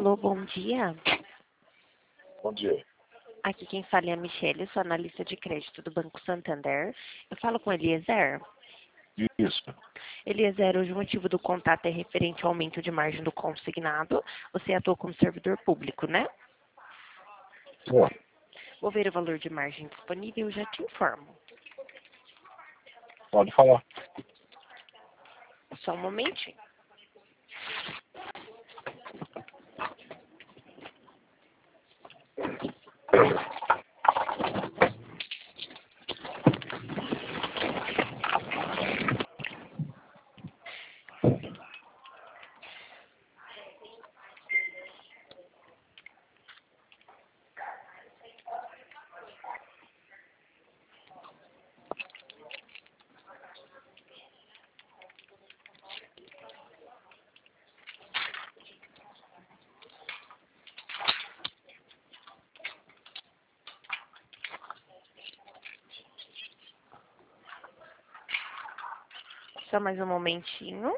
Alô, bom dia. Bom dia. Aqui quem fala é a Michelle, sou analista de crédito do Banco Santander. Eu falo com Eliezer. Isso. Eliezer, hoje o motivo do contato é referente ao aumento de margem do consignado. Você atua como servidor público, né? Bom, Vou ver o valor de margem disponível e já te informo. pode falar. Só um momentinho. Só mais um momentinho.